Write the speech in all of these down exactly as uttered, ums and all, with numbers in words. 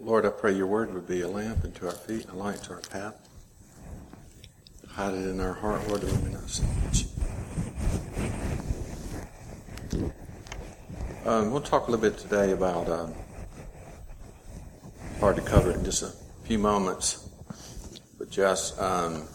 Lord, I pray your word would be a lamp unto our feet and a light to our path. Hide it in our heart, Lord, that we may not sin against you. Um, we'll talk a little bit today about, um, hard to cover it in just a few moments, but just um,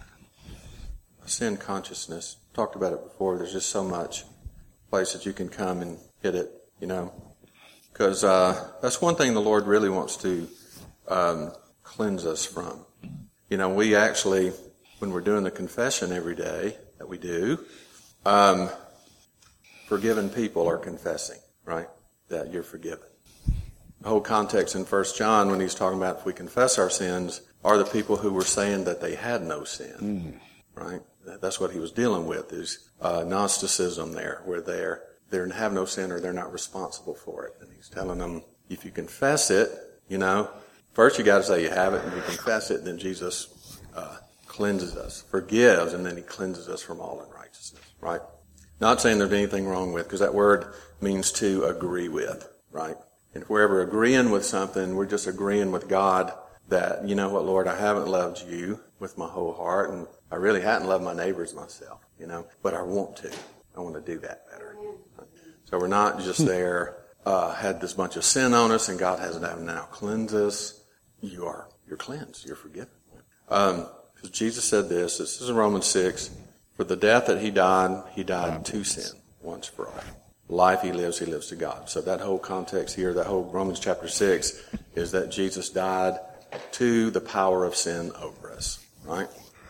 sin consciousness. Talked about it before. There's just so much places you can come and hit it, you know. Because uh, that's one thing the Lord really wants to um, cleanse us from. You know, we actually, when we're doing the confession every day that we do, um, forgiven people are confessing, right, that you're forgiven. The whole context in First John, when he's talking about if we confess our sins, are the people who were saying that they had no sin, mm. right? That's what he was dealing with, is uh, Gnosticism there, where they're they have no sin or they're not responsible for it. And he's telling them, if you confess it, you know, first you got to say you have it, and you confess it, then Jesus uh, cleanses us, forgives, and then he cleanses us from all unrighteousness, right? Not saying there's anything wrong with, because that word means to agree with, right? And if we're ever agreeing with something, we're just agreeing with God that, you know what, Lord, I haven't loved you with my whole heart, and I really hadn't loved my neighbors myself, you know, but I want to. I want to do that better. So we're not just there, uh, had this bunch of sin on us, and God has now cleansed us. You are, you're cleansed. You're forgiven. Um, because Jesus said this, this is in Romans six, for the death that he died, he died to sin once for all. Life he lives, he lives to God. So that whole context here, that whole Romans chapter six, is that Jesus died to the power of sin over us, right?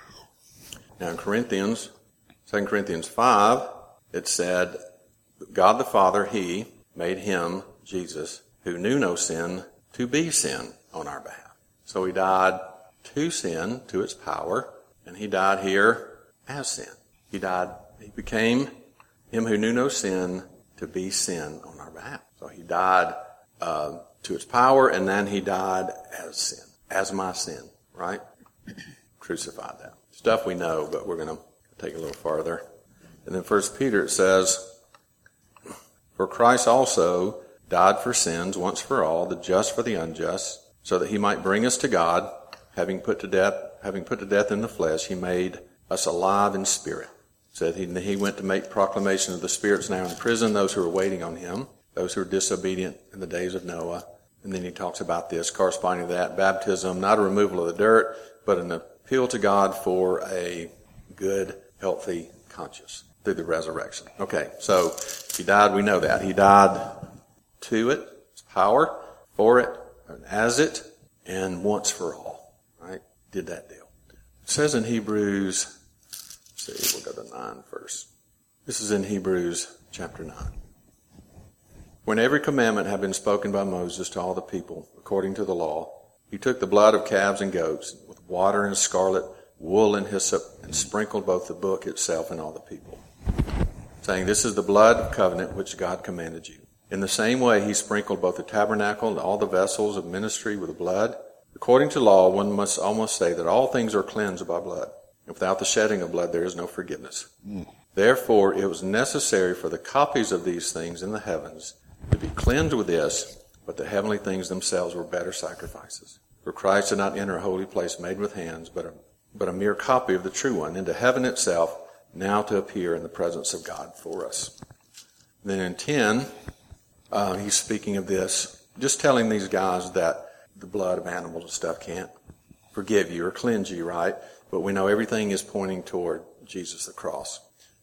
Now in Corinthians, Second Corinthians five, it said, God the Father, he made him, Jesus, who knew no sin, to be sin on our behalf. So he died to sin, to its power, and he died here as sin. He died, he became him who knew no sin to be sin on our behalf. So he died uh, to its power, and then he died as sin, as my sin, right? Crucified that. Stuff we know, but we're going to take it a little farther. And then First Peter, it says, for Christ also died for sins once for all, the just for the unjust, so that he might bring us to God, having put to death, having put to death in the flesh, he made us alive in spirit. Said he, he went to make proclamation of the spirits now in prison, those who are waiting on him, those who are disobedient in the days of Noah. And then he talks about this, corresponding to that, baptism, not a removal of the dirt, but an appeal to God for a good, healthy conscience through the resurrection. Okay, so he died, we know that. He died to it, its power, for it, and as it, and once for all. Right? Did that deal. It says in Hebrews, let's see, we'll go to nine first. This is in Hebrews chapter nine. When every commandment had been spoken by Moses to all the people, according to the law, he took the blood of calves and goats, with water and scarlet, wool and hyssop, and sprinkled both the book itself and all the people, saying, this is the blood of covenant which God commanded you. In the same way he sprinkled both the tabernacle and all the vessels of ministry with blood. According to law, one must almost say that all things are cleansed by blood. And without the shedding of blood, there is no forgiveness. Mm. Therefore, it was necessary for the copies of these things in the heavens to be cleansed with this, but the heavenly things themselves were better sacrifices. For Christ did not enter a holy place made with hands, but a, but a mere copy of the true one, into heaven itself, now to appear in the presence of God for us. Then in ten, uh, he's speaking of this, just telling these guys that the blood of animals and stuff can't forgive you or cleanse you, right? But we know everything is pointing toward Jesus the cross.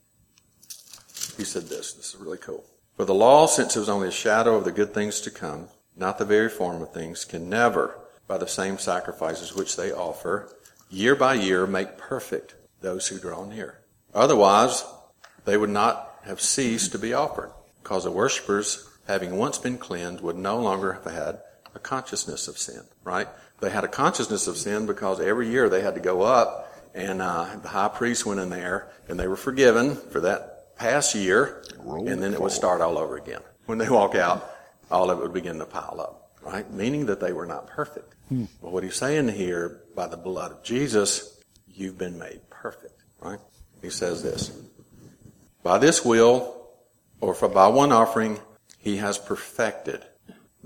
He said this, this is really cool. For the law, since it was only a shadow of the good things to come, not the very form of things, can never, by the same sacrifices which they offer, year by year make perfect those who draw near. Otherwise, they would not have ceased to be offered, because the worshippers, having once been cleansed, would no longer have had a consciousness of sin, right? They had a consciousness of sin because every year they had to go up, and uh, the high priest went in there, and they were forgiven for that past year, and then it would start all over again. When they walk out, all of it would begin to pile up, right? Meaning that they were not perfect. Hmm. But what he's saying here, by the blood of Jesus, you've been made perfect, right? He says this, by this will, or for by one offering, he has perfected.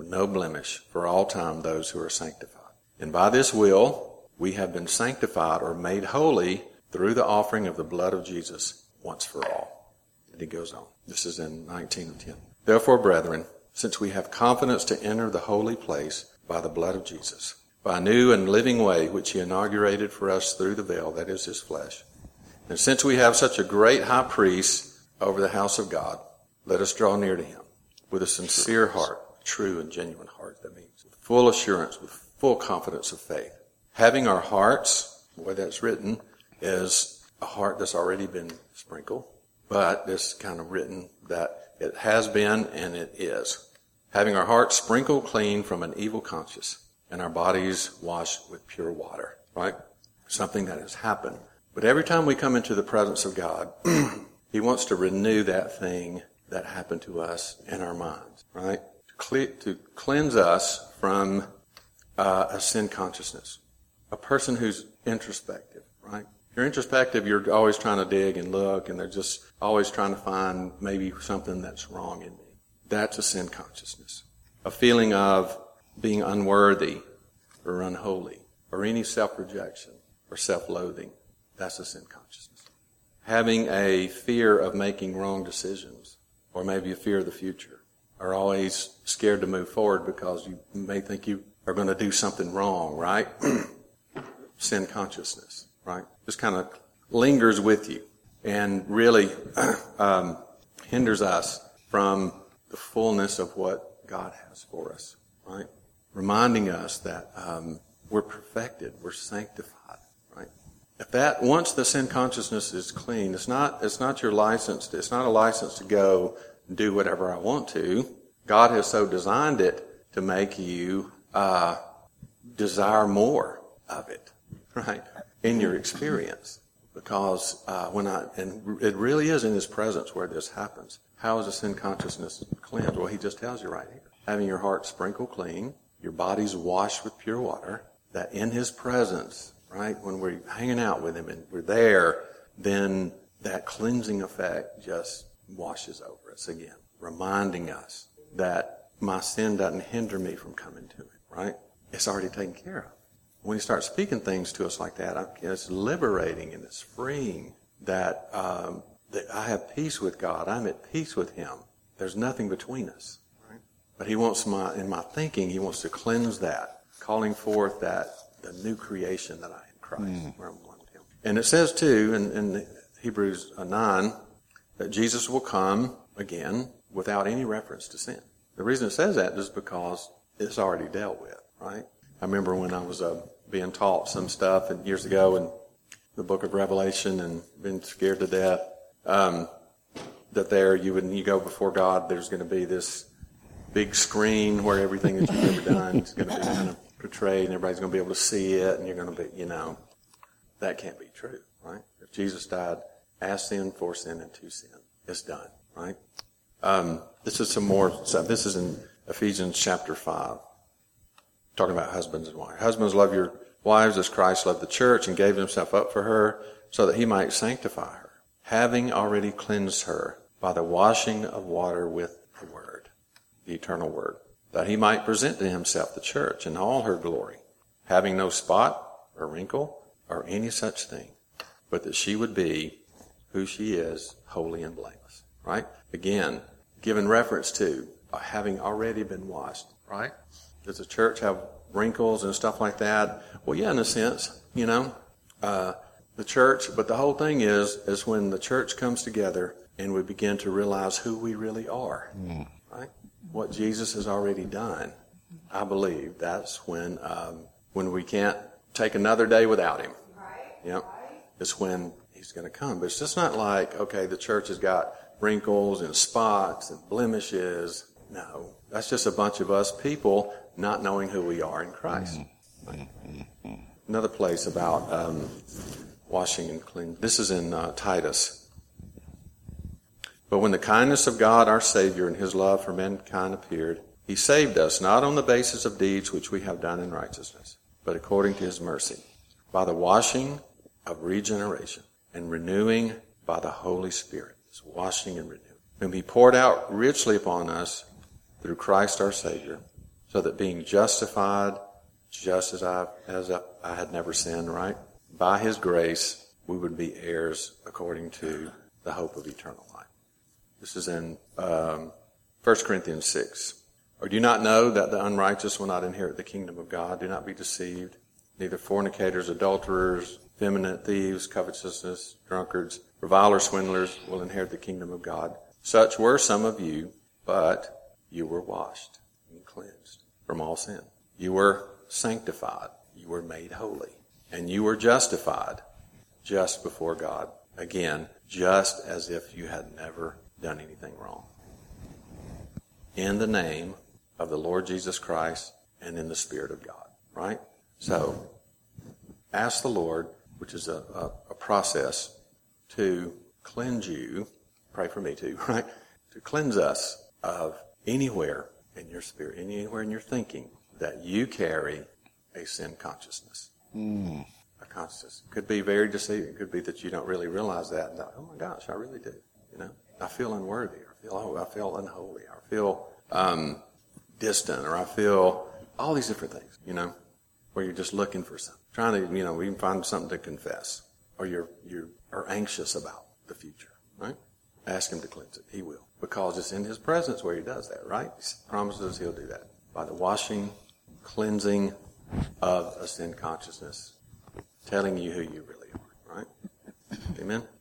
with no blemish, for all time those who are sanctified. And by this will we have been sanctified or made holy through the offering of the blood of Jesus once for all. And he goes on. This is in nineteen and ten. Therefore, brethren, since we have confidence to enter the holy place by the blood of Jesus, by a new and living way which he inaugurated for us through the veil, that is his flesh. And since we have such a great high priest over the house of God, let us draw near to him with a sincere heart, a true and genuine heart, that means, with full assurance, with full confidence of faith. Having our hearts, the way that's written, is a heart that's already been sprinkled, but it's kind of written that it has been and it is. Having our hearts sprinkled clean from an evil conscience and our bodies washed with pure water, right? Something that has happened. But every time we come into the presence of God, he wants to renew that thing that happened to us in our minds, right? To, cle- to cleanse us from uh, a sin consciousness. A person who's introspective, right? If you're introspective, you're always trying to dig and look, and they're just always trying to find maybe something that's wrong in me. That's a sin consciousness. A feeling of being unworthy or unholy or any self-rejection or self-loathing. That's a sin consciousness. Having a fear of making wrong decisions or maybe a fear of the future, or always scared to move forward because you may think you are going to do something wrong, right? Sin consciousness, right? Just kind of lingers with you and really um, hinders us from the fullness of what God has for us, right? Reminding us that um, we're perfected, we're sanctified, right? If that, once the sin consciousness is clean, it's not, it's not your license, to, it's not a license to go and do whatever I want to. God has so designed it to make you uh, desire more of it, right? In your experience. Because uh, when I, and it really is in his presence where this happens. How is a sin consciousness cleansed? Well, he just tells you right here. Having your heart sprinkled clean, your body's washed with pure water, that in his presence, right, when we're hanging out with him and we're there, then that cleansing effect just washes over us again, reminding us that my sin doesn't hinder me from coming to it, right? It's already taken care of. When he starts speaking things to us like that, it's liberating and it's freeing that, um, that I have peace with God. I'm at peace with him. There's nothing between us. Right? But he wants my, in my thinking, he wants to cleanse that, calling forth that, the new creation that I am in Christ, mm. where I'm one with him. And it says too, in, in Hebrews nine, that Jesus will come again without any reference to sin. The reason it says that is because it's already dealt with, right? I remember when I was uh, being taught some stuff and years ago in the book of Revelation and been scared to death, um, that there you would, you go before God, there's going to be this big screen where everything that you've ever done is going to be kind of portrayed and everybody's going to be able to see it and you're going to be, you know, that can't be true, right? If Jesus died as sin, for sin, and to sin, it's done, right? Um, this is some more stuff. This is in Ephesians chapter five. Talking about husbands and wives. Husbands, love your wives as Christ loved the church and gave himself up for her so that he might sanctify her, having already cleansed her by the washing of water with the word, the eternal word, that he might present to himself the church in all her glory, having no spot or wrinkle or any such thing, but that she would be who she is, holy and blameless. Right? Again, given reference to uh, having already been washed. Right? Does the church have wrinkles and stuff like that? Well, yeah, in a sense, you know, uh, the church, but the whole thing is, is when the church comes together and we begin to realize who we really are, mm. right? What Jesus has already done. I believe that's when, um, when we can't take another day without him. Right. Yep. Right. It's when he's going to come. But it's just not like, okay, the church has got wrinkles and spots and blemishes. No, that's just a bunch of us people not knowing who we are in Christ. Mm-hmm. Another place about um, washing and cleansing. This is in uh, Titus. But when the kindness of God our Savior and his love for mankind appeared, he saved us not on the basis of deeds which we have done in righteousness, but according to his mercy, by the washing of regeneration and renewing by the Holy Spirit. It's washing and renewing. Whom he poured out richly upon us through Christ our Savior, so that being justified just as I, as I, I had never sinned, right? By his grace, we would be heirs according to the hope of eternal life. This is in um, First Corinthians six. Or do you not know that the unrighteous will not inherit the kingdom of God? Do not be deceived. Neither fornicators, adulterers, effeminate, thieves, covetousness, drunkards, revilers, swindlers will inherit the kingdom of God. Such were some of you, but you were washed and cleansed from all sin. You were sanctified. You were made holy. And you were justified just before God. Again, just as if you had never done anything wrong. In the name of the Lord Jesus Christ and in the Spirit of God. Right? So, ask the Lord, which is a, a, a process, to cleanse you. Pray for me too, right? To cleanse us of anywhere in your spirit, anywhere in your thinking that you carry a sin consciousness. Mm. A consciousness. It could be very deceiving. It could be that you don't really realize that. And oh my gosh, I really do. You know, I feel unworthy. Or I feel, oh, I feel unholy. Or I feel um, distant. Or I feel all these different things, you know, where you're just looking for something. Trying to, you know, even find something to confess. Or you're, you are anxious about the future, right? Ask him to cleanse it. He will. Because it's in his presence where he does that, right? He promises he'll do that. By the washing, cleansing of a sin consciousness. Telling you who you really are, right? Amen?